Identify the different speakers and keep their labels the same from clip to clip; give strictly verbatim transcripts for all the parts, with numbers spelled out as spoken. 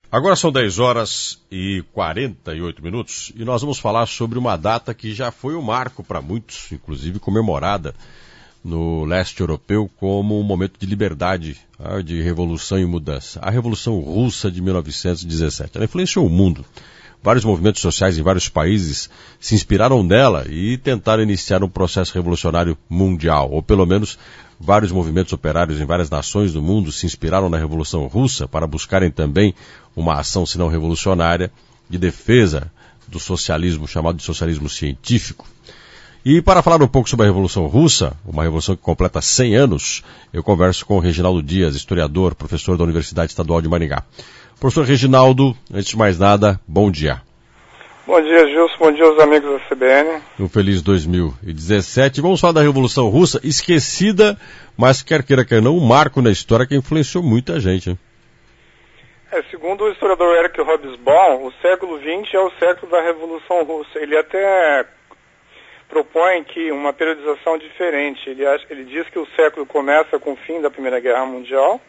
Speaker 1: Agora são dez horas e quarenta e oito minutos e nós vamos falar sobre uma data que já foi um marco para muitos, inclusive comemorada no leste europeu como um momento de liberdade, de revolução e mudança. A Revolução Russa de mil novecentos e dezessete. Ela influenciou o mundo. Vários movimentos sociais em vários países se inspiraram nela e tentaram iniciar um processo revolucionário mundial, ou pelo menos vários movimentos operários em várias nações do mundo se inspiraram na Revolução Russa para buscarem também uma ação, se não revolucionária, de defesa do socialismo, chamado de socialismo científico. E para falar um pouco sobre a Revolução Russa, uma revolução que completa cem anos, eu converso com o Reginaldo Dias, historiador, professor da Universidade Estadual de Maringá. Professor Reginaldo, antes de mais nada, bom dia.
Speaker 2: Bom dia, Gilson. Bom dia aos amigos da C B N.
Speaker 1: Um feliz dois mil e dezessete. Vamos falar da Revolução Russa, esquecida, mas quer queira, quer não, um marco na história que influenciou muita gente. Hein?
Speaker 2: É, segundo o historiador Eric Hobsbawm, o século vinte é o século da Revolução Russa. Ele até propõe que uma periodização diferente. Ele, acha, ele diz que o século começa com o fim da Primeira Guerra Mundial,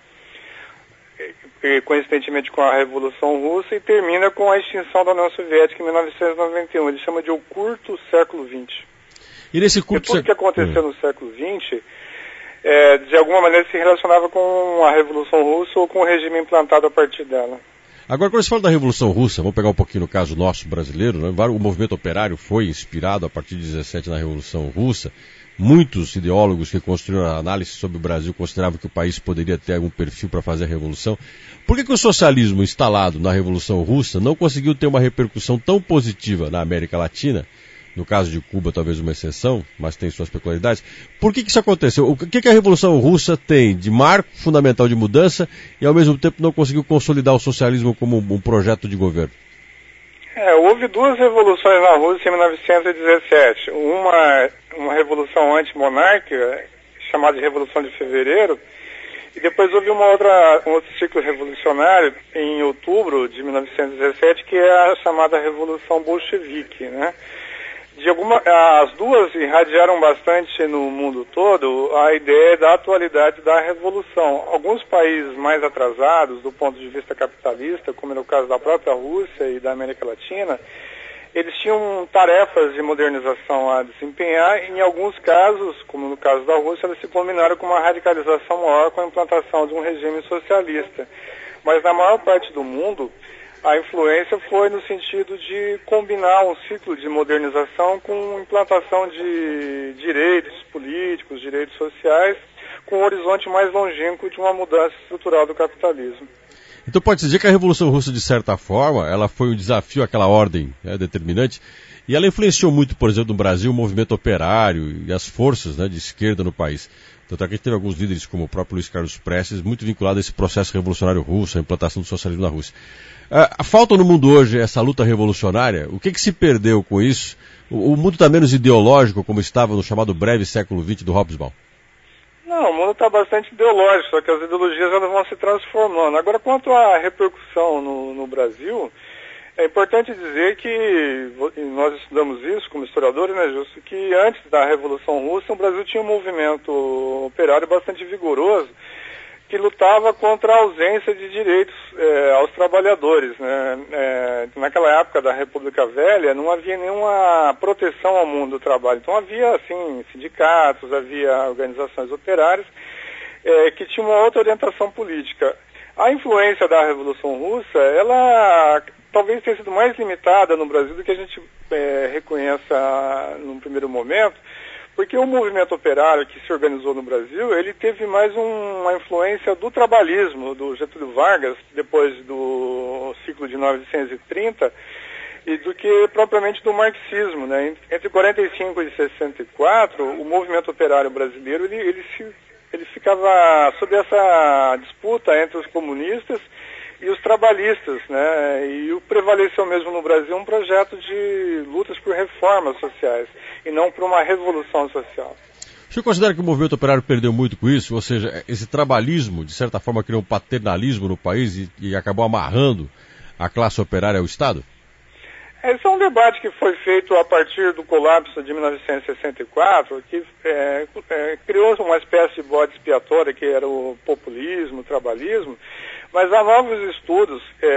Speaker 2: e, coincidentemente com a Revolução Russa, e termina com a extinção da União Soviética em mil novecentos e noventa e um. Ele chama de o curto século vinte.
Speaker 1: E nesse curto
Speaker 2: tudo que aconteceu hum. no século vinte, é, de alguma maneira se relacionava com a Revolução Russa ou com o regime implantado a partir dela.
Speaker 1: Agora, quando se fala da Revolução Russa, vamos pegar um pouquinho no caso nosso brasileiro, né? O movimento operário foi inspirado a partir de dezessete na Revolução Russa. Muitos ideólogos que construíram a análise sobre o Brasil consideravam que o país poderia ter algum perfil para fazer a revolução. Por que que o socialismo instalado na Revolução Russa não conseguiu ter uma repercussão tão positiva na América Latina? No caso de Cuba, talvez uma exceção, mas tem suas peculiaridades. Por que que isso aconteceu? O que que a Revolução Russa tem de marco fundamental de mudança e, ao mesmo tempo, não conseguiu consolidar o socialismo como um projeto de governo?
Speaker 2: É, houve duas revoluções na Rússia em mil novecentos e dezessete. Uma, uma revolução antimonárquica, chamada de Revolução de Fevereiro, e depois houve uma outra, um outro ciclo revolucionário em outubro de mil novecentos e dezessete, que é a chamada Revolução Bolchevique, né? De alguma, as duas irradiaram bastante no mundo todo a ideia da atualidade da revolução. Alguns países mais atrasados do ponto de vista capitalista, como no caso da própria Rússia e da América Latina, eles tinham tarefas de modernização a desempenhar e, em alguns casos, como no caso da Rússia, eles se combinaram com uma radicalização maior com a implantação de um regime socialista. Mas na maior parte do mundo, a influência foi no sentido de combinar um ciclo de modernização com implantação de direitos políticos, direitos sociais, com um horizonte mais longínquo de uma mudança estrutural do capitalismo.
Speaker 1: Então pode-se dizer que a Revolução Russa, de certa forma, ela foi um desafio àquela ordem, né, determinante, e ela influenciou muito, por exemplo, no Brasil, o movimento operário e as forças, né, de esquerda no país. Tanto é que a gente teve alguns líderes, como o próprio Luiz Carlos Prestes, muito vinculados a esse processo revolucionário russo, a implantação do socialismo na Rússia. Uh, falta no mundo hoje essa luta revolucionária? O que que se perdeu com isso? O, o mundo está menos ideológico, como estava no chamado breve século vinte do Hobsbawm?
Speaker 2: Não, o mundo está bastante ideológico, só que as ideologias elas vão se transformando. Agora, quanto à repercussão no, no Brasil, é importante dizer que, e nós estudamos isso como historiadores, né, Justo, que antes da Revolução Russa, o Brasil tinha um movimento operário bastante vigoroso, que lutava contra a ausência de direitos é, aos trabalhadores, né? É, naquela época da República Velha não havia nenhuma proteção ao mundo do trabalho. Então havia, assim, sindicatos, havia organizações operárias é, que tinham uma outra orientação política. A influência da Revolução Russa, ela talvez tenha sido mais limitada no Brasil do que a gente é, reconheça num primeiro momento, porque o movimento operário que se organizou no Brasil, ele teve mais um, uma influência do trabalhismo, do Getúlio Vargas, depois do ciclo de mil novecentos e trinta, e do que propriamente do marxismo, né? Entre quarenta e cinco e sessenta e quatro, o movimento operário brasileiro, ele, ele, se, ele ficava sob essa disputa entre os comunistas e os trabalhistas, né? E o prevaleceu mesmo no Brasil um projeto de lutas por reformas sociais e não por uma revolução social.
Speaker 1: O senhor considera que o movimento operário perdeu muito com isso? Ou seja, esse trabalhismo, de certa forma, criou um paternalismo no país e, e acabou amarrando a classe operária ao Estado?
Speaker 2: Esse é um debate que foi feito a partir do colapso de mil novecentos e sessenta e quatro, que é, é, criou uma espécie de bode expiatório, que era o populismo, o trabalhismo, mas há novos estudos é,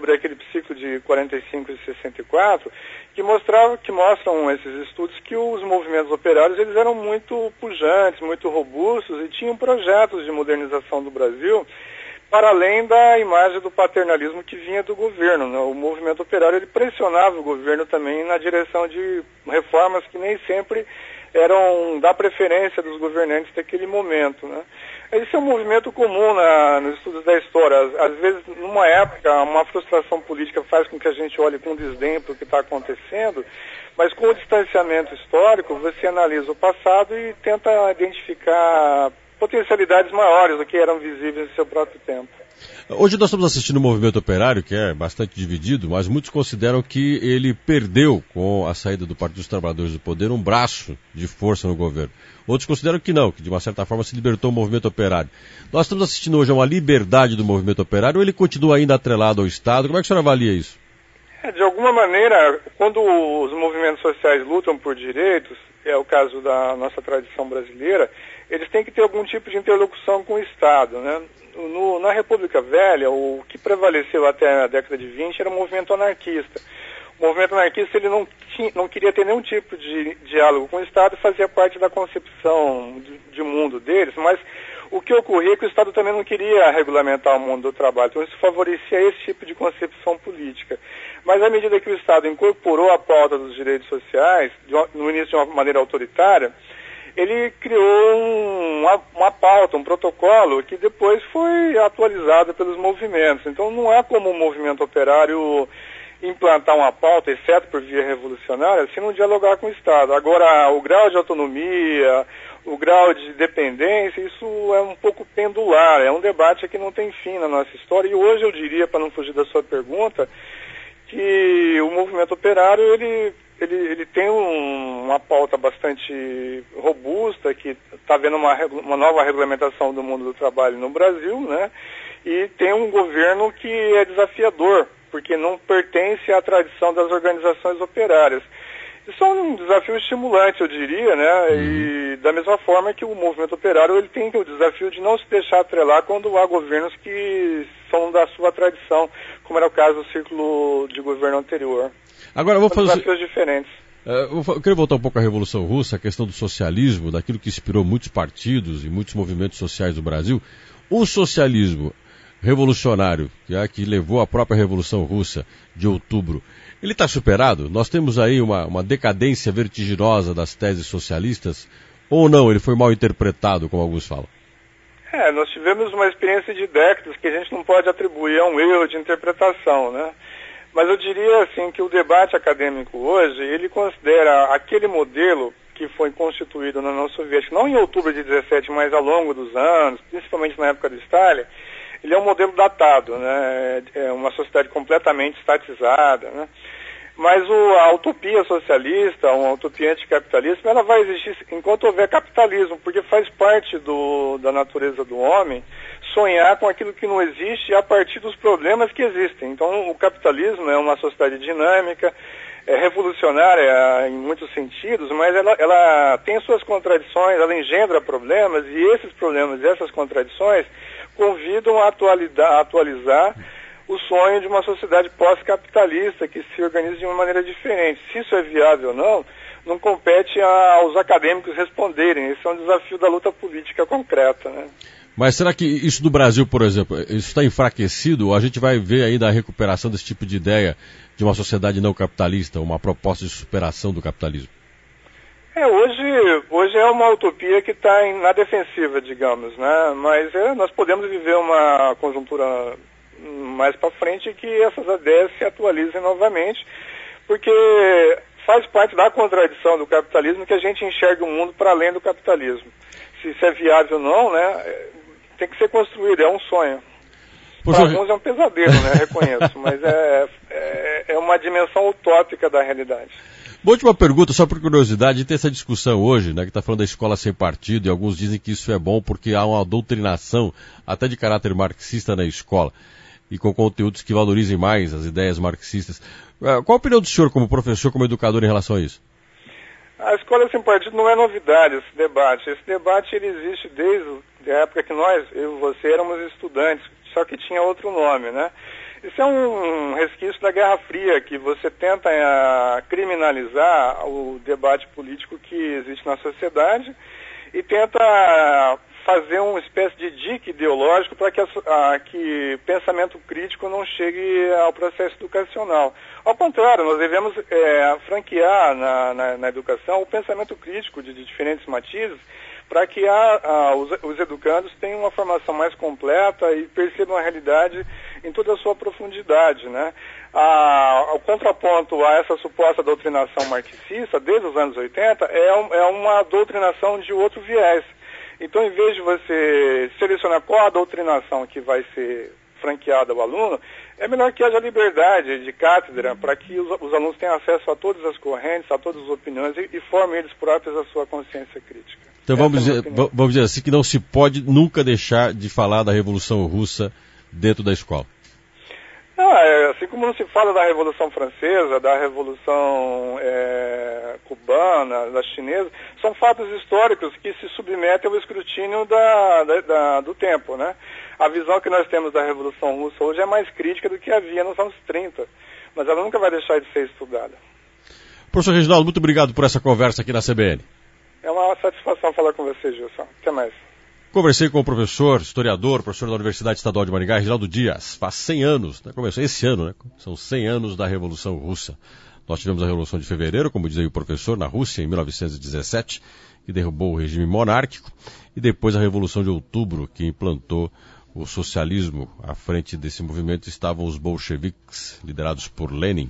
Speaker 2: sobre aquele ciclo de quarenta e cinco e sessenta e quatro, que mostrava, que mostram esses estudos que os movimentos operários eles eram muito pujantes, muito robustos e tinham projetos de modernização do Brasil para além da imagem do paternalismo que vinha do governo, né? O movimento operário ele pressionava o governo também na direção de reformas que nem sempre eram da preferência dos governantes daquele momento, né? Esse é um movimento comum na, nos estudos da história. Às, às vezes, numa época, uma frustração política faz com que a gente olhe com desdém para o que está acontecendo, mas com o distanciamento histórico, você analisa o passado e tenta identificar potencialidades maiores do que eram visíveis no seu próprio tempo.
Speaker 1: Hoje nós estamos assistindo um movimento operário que é bastante dividido, mas muitos consideram que ele perdeu, com a saída do Partido dos Trabalhadores do Poder, um braço de força no governo. Outros consideram que não, que de uma certa forma se libertou o movimento operário. Nós estamos assistindo hoje a uma liberdade do movimento operário ou ele continua ainda atrelado ao Estado? Como é que o senhor avalia isso?
Speaker 2: É, de alguma maneira, quando os movimentos sociais lutam por direitos, é o caso da nossa tradição brasileira, eles têm que ter algum tipo de interlocução com o Estado, né? No, na República Velha, o que prevaleceu até a década de vinte era o movimento anarquista. O movimento anarquista ele não, tinha, não queria ter nenhum tipo de diálogo com o Estado e fazia parte da concepção de, de mundo deles, mas o que ocorria é que o Estado também não queria regulamentar o mundo do trabalho, então isso favorecia esse tipo de concepção política. Mas à medida que o Estado incorporou a pauta dos direitos sociais, de uma, no início de uma maneira autoritária, ele criou um, uma, uma pauta, um protocolo que depois foi atualizado pelos movimentos. Então não é como o movimento operário implantar uma pauta, exceto por via revolucionária, se não dialogar com o Estado. Agora, o grau de autonomia, o grau de dependência, isso é um pouco pendular, é um debate que não tem fim na nossa história. E hoje eu diria, para não fugir da sua pergunta, que o movimento operário, ele... Ele, ele tem um, uma pauta bastante robusta, que está havendo uma, uma nova regulamentação do mundo do trabalho no Brasil, né? E tem um governo que é desafiador, porque não pertence à tradição das organizações operárias. Isso é um desafio estimulante, eu diria, né? E da mesma forma que o movimento operário ele tem o desafio de não se deixar atrelar quando há governos que são da sua tradição, como era o caso do círculo de governo anterior.
Speaker 1: Agora, eu vou fazer...
Speaker 2: desafios diferentes.
Speaker 1: Uh, eu queria voltar um pouco à Revolução Russa, a questão do socialismo, daquilo que inspirou muitos partidos e muitos movimentos sociais do Brasil. O socialismo revolucionário, que, é, que levou à própria Revolução Russa de outubro, ele está superado? Nós temos aí uma, uma decadência vertiginosa das teses socialistas, ou não? Ele foi mal interpretado, como alguns falam?
Speaker 2: É, nós tivemos uma experiência de décadas que a gente não pode atribuir a um erro de interpretação, né? Mas eu diria assim que o debate acadêmico hoje, ele considera aquele modelo que foi constituído na União Soviética, não em outubro de dezessete, mas ao longo dos anos, principalmente na época do Stalin, ele é um modelo datado, né? É uma sociedade completamente estatizada, né? Mas o, a utopia socialista, uma utopia anticapitalista, ela vai existir enquanto houver capitalismo, porque faz parte do, da natureza do homem sonhar com aquilo que não existe a partir dos problemas que existem. Então o capitalismo é uma sociedade dinâmica, é revolucionária em muitos sentidos, mas ela, ela tem suas contradições, ela engendra problemas, e esses problemas e essas contradições convidam a, atualizar, a atualizar o sonho de uma sociedade pós-capitalista que se organiza de uma maneira diferente. Se isso é viável ou não, não compete a, aos acadêmicos responderem. Esse é um desafio da luta política concreta, né?
Speaker 1: Mas será que isso do Brasil, por exemplo, isso está enfraquecido? Ou a gente vai ver ainda a recuperação desse tipo de ideia de uma sociedade não capitalista, uma proposta de superação do capitalismo?
Speaker 2: É, hoje, hoje é uma utopia que está na defensiva, digamos, né? Mas é, nós podemos viver uma conjuntura mais para frente que essas ideias se atualizem novamente, porque faz parte da contradição do capitalismo que a gente enxerga o mundo para além do capitalismo. Se isso é viável ou não, né? Tem que ser construído, é um sonho. Para alguns é um pesadelo, né? Reconheço, mas é, é, é uma dimensão utópica da realidade.
Speaker 1: Boa, última pergunta, só por curiosidade, tem essa discussão hoje, né, que está falando da escola sem partido, e alguns dizem que isso é bom porque há uma doutrinação, até de caráter marxista na escola, e com conteúdos que valorizem mais as ideias marxistas. Qual a opinião do senhor como professor, como educador em relação a isso?
Speaker 2: A escola sem partido não é novidade, esse debate. Esse debate ele existe desde a época que nós, eu e você, éramos estudantes, só que tinha outro nome, né? Isso é um resquício da Guerra Fria, que você tenta uh, criminalizar o debate político que existe na sociedade e tenta fazer uma espécie de dique ideológico para que, uh, que pensamento crítico não chegue ao processo educacional. Ao contrário, nós devemos é, franquear na, na, na educação o pensamento crítico de, de diferentes matizes, para que a, a, os, os educandos tenham uma formação mais completa e percebam a realidade em toda a sua profundidade, né? A, ao contraponto a essa suposta doutrinação marxista, desde os anos oitenta, é, um, é uma doutrinação de outro viés. Então, em vez de você selecionar qual a doutrinação que vai ser franqueada ao aluno, é melhor que haja liberdade de cátedra para que os, os alunos tenham acesso a todas as correntes, a todas as opiniões e, e formem eles próprios a sua consciência crítica.
Speaker 1: Então vamos dizer, vamos dizer assim que não se pode nunca deixar de falar da Revolução Russa dentro da escola.
Speaker 2: Não, é, assim como não se fala da Revolução Francesa, da Revolução é, Cubana, da Chinesa, são fatos históricos que se submetem ao escrutínio da, da, da, do tempo, né? A visão que nós temos da Revolução Russa hoje é mais crítica do que havia nos anos trinta, mas ela nunca vai deixar de ser estudada.
Speaker 1: Professor Reginaldo, muito obrigado por essa conversa aqui na C B N.
Speaker 2: É uma satisfação falar com você, Gilson. Até mais.
Speaker 1: Conversei com o professor, historiador, professor da Universidade Estadual de Maringá, Reginaldo Dias. Faz cem anos, né? Começou esse ano, né? São cem anos da Revolução Russa. Nós tivemos a Revolução de Fevereiro, como dizia o professor, na Rússia, em mil novecentos e dezessete, que derrubou o regime monárquico, e depois a Revolução de Outubro, que implantou o socialismo. À frente desse movimento estavam os bolcheviques, liderados por Lenin.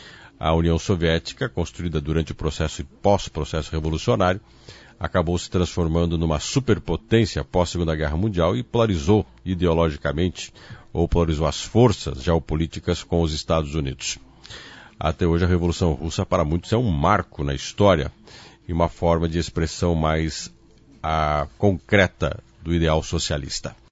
Speaker 1: A União Soviética, construída durante o processo e pós-processo revolucionário, acabou se transformando numa superpotência pós-Segunda Guerra Mundial e polarizou ideologicamente, ou polarizou as forças geopolíticas com os Estados Unidos. Até hoje a Revolução Russa para muitos é um marco na história e uma forma de expressão mais a, concreta do ideal socialista.